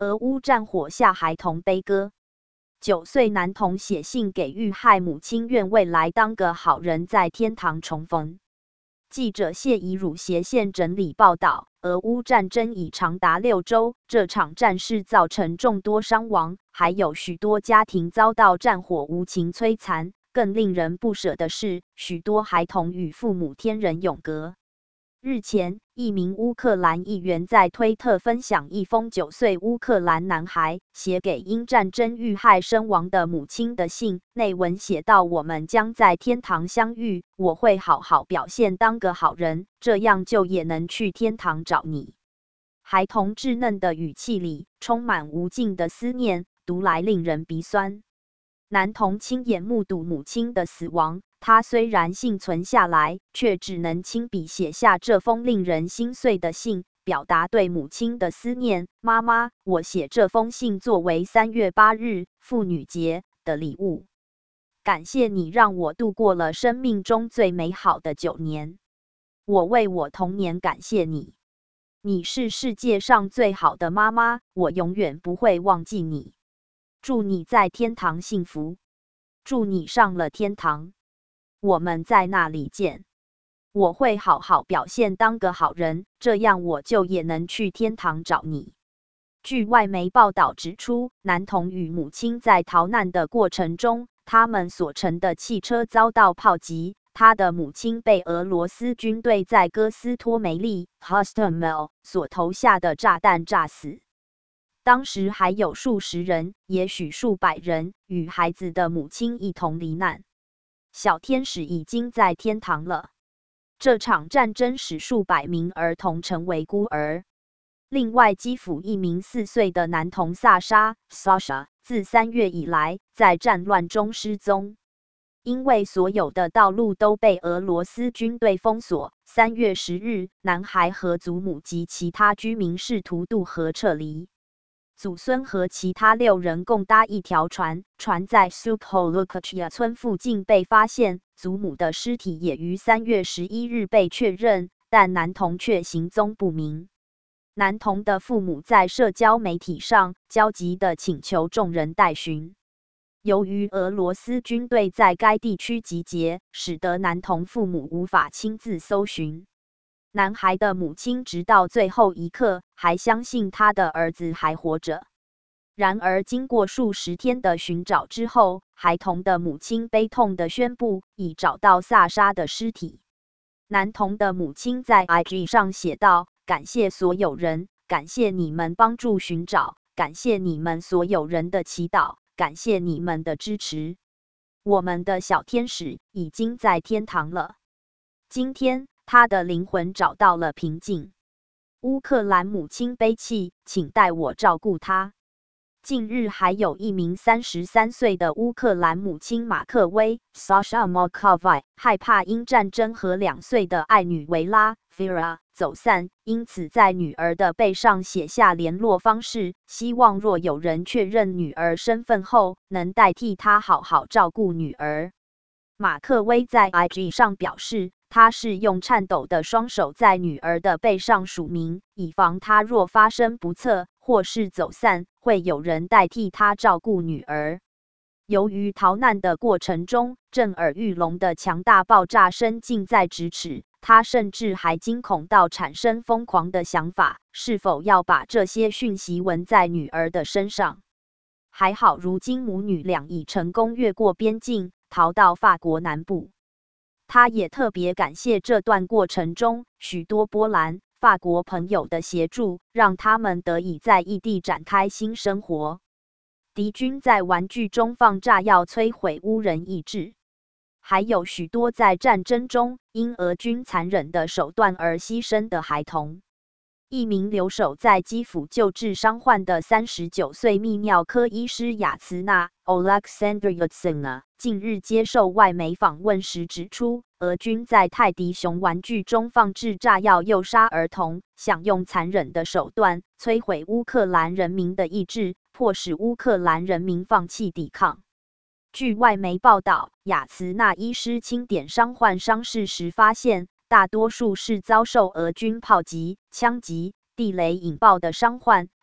俄乌战火下孩童悲歌。9岁男童写信给遇害母亲，愿未来当个好人，在天堂重逢。记者谢怡汝斜线整理报道，俄乌战争已长达6周，这场战事造成众多伤亡，还有许多家庭遭到战火无情摧残。更令人不舍的是，许多孩童与父母天人永隔。日前，一名乌克兰议员在推特分享一封9岁乌克兰男孩写给因战争遇害身亡的母亲的信，内文写道：“我们将在天堂相遇，我会好好表现，当个好人，这样就也能去天堂找你。”孩童稚嫩的语气里充满无尽的思念，读来令人鼻酸。男童亲眼目睹母亲的死亡，他虽然幸存下来，却只能亲笔写下这封令人心碎的信，表达对母亲的思念。妈妈，我写这封信作为3月8日妇女节的礼物，感谢你让我度过了生命中最美好的9年。我为我童年感谢你，你是世界上最好的妈妈，我永远不会忘记你。祝你在天堂幸福，祝你上了天堂，我们在那里见。我会好好表现，当个好人，这样我就也能去天堂找你。据外媒报道指出，男童与母亲在逃难的过程中，他们所乘的汽车遭到炮击，他的母亲被俄罗斯军队在哥斯托梅利 Hostomel 所投下的炸弹炸死。当时还有数十人，也许数百人，与孩子的母亲一同罹难。小天使已经在天堂了。这场战争使数百名儿童成为孤儿。另外，基辅一名4岁的男童萨沙 Sasha 自3月以来在战乱中失踪，因为所有的道路都被俄罗斯军队封锁。3月10日，男孩和祖母及其他居民试图渡河撤离。祖孙和其他6人共搭一条船，船在 Sukholukhaya 村附近被发现。祖母的尸体也于3月11日被确认，但男童却行踪不明。男童的父母在社交媒体上焦急地请求众人代寻。由于俄罗斯军队在该地区集结，使得男童父母无法亲自搜寻。男孩的母亲直到最后一刻还相信他的儿子还活着。然而，经过数十天的寻找之后，孩童的母亲悲痛地宣布，已找到萨沙的尸体。男童的母亲在 IG 上写道：“感谢所有人，感谢你们帮助寻找，感谢你们所有人的祈祷，感谢你们的支持。我们的小天使已经在天堂了。今天，他的灵魂找到了平静。乌克兰母亲悲泣，请代我照顾他。”近日，还有一名33岁的乌克兰母亲马克薇 Sasha Markovai 害怕因战争和2岁的爱女维拉 Vera 走散，因此在女儿的背上写下联络方式，希望若有人确认女儿身份后，能代替她好好照顾女儿。马克薇在 IG 上表示，他是用颤抖的双手在女儿的背上署名，以防她若发生不测或是走散，会有人代替她照顾女儿。由于逃难的过程中，震耳欲聋的强大爆炸声近在咫尺，他甚至还惊恐到产生疯狂的想法，是否要把这些讯息纹在女儿的身上。还好，如今母女俩已成功越过边境，逃到法国南部。他也特别感谢这段过程中许多波兰、法国朋友的协助，让他们得以在异地展开新生活。敌军在玩具中放炸药摧毁乌人意志，还有许多在战争中因俄军残忍的手段而牺牲的孩童。一名留守在基辅救治伤患的39岁泌尿科医师雅茨纳 Oleksandr Yatsina 近日接受外媒访问时指出，俄军在泰迪熊玩具中放置炸药诱杀儿童，想用残忍的手段摧毁乌克兰人民的意志，迫使乌克兰人民放弃抵抗。据外媒报道，雅茨纳医师清点伤患伤势时发现，大多数是遭受俄军炮击、枪击、地雷引爆的伤患，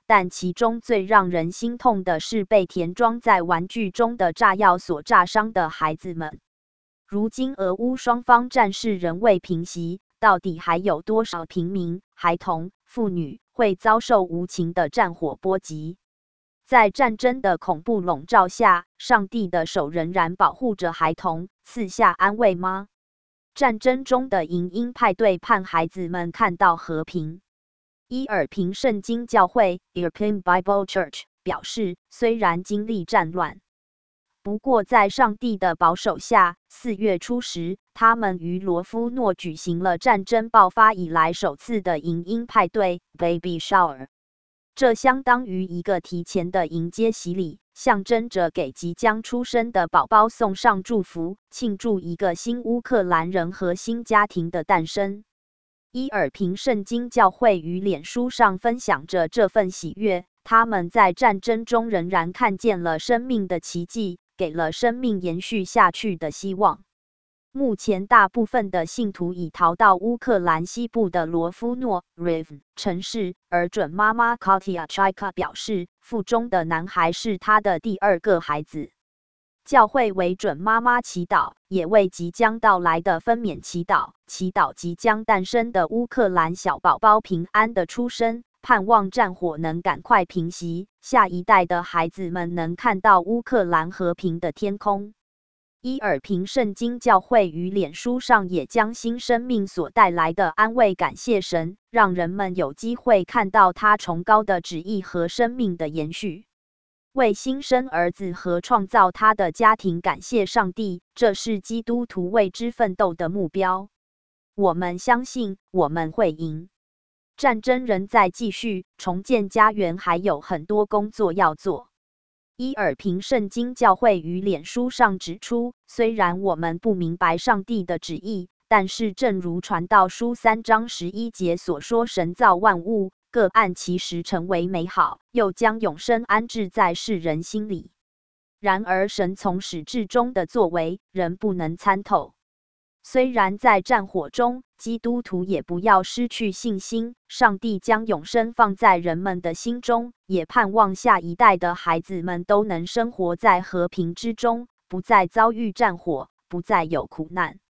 但其中最让人心痛的是被填装在玩具中的炸药所炸伤的孩子们。如今俄乌双方战事仍未平息，到底还有多少平民、孩童、妇女会遭受无情的战火波及？在战争的恐怖笼罩下，上帝的手仍然保护着孩童，赐下安慰吗？战争中的迎鹰派对盼孩子们看到和平。伊尔平圣经教会 （Irpin Bible Church） 表示，虽然经历战乱，不过在上帝的保守下，4月初时，他们于罗夫诺举行了战争爆发以来首次的迎鹰派对 （Baby Shower）。这相当于一个提前的迎接洗礼，象征着给即将出生的宝宝送上祝福，庆祝一个新乌克兰人和新家庭的诞生。伊尔平圣经教会于脸书上分享着这份喜悦，他们在战争中仍然看见了生命的奇迹，给了生命延续下去的希望。目前大部分的信徒已逃到乌克兰西部的罗夫诺 （Rivne） 城市，而准妈妈 Katya Chayka 表示，腹中的男孩是她的第2个孩子。教会为准妈妈祈祷，也为即将到来的分娩祈祷，祈祷即将诞生的乌克兰小宝宝平安的出生，盼望战火能赶快平息，下一代的孩子们能看到乌克兰和平的天空。伊尔平圣经教会于脸书上也将新生命所带来的安慰感谢神，让人们有机会看到他崇高的旨意和生命的延续。为新生儿子和创造他的家庭感谢上帝，这是基督徒为之奋斗的目标。我们相信我们会赢。战争仍在继续，重建家园还有很多工作要做。伊尔平圣经教会于脸书上指出，虽然我们不明白上帝的旨意，但是正如传道书3章11节所说，神造万物，各按其时成为美好，又将永生安置在世人心里。然而神从始至终的作为，仍不能参透。虽然在战火中，基督徒也不要失去信心。上帝将永生放在人们的心中，也盼望下一代的孩子们都能生活在和平之中，不再遭遇战火，不再有苦难。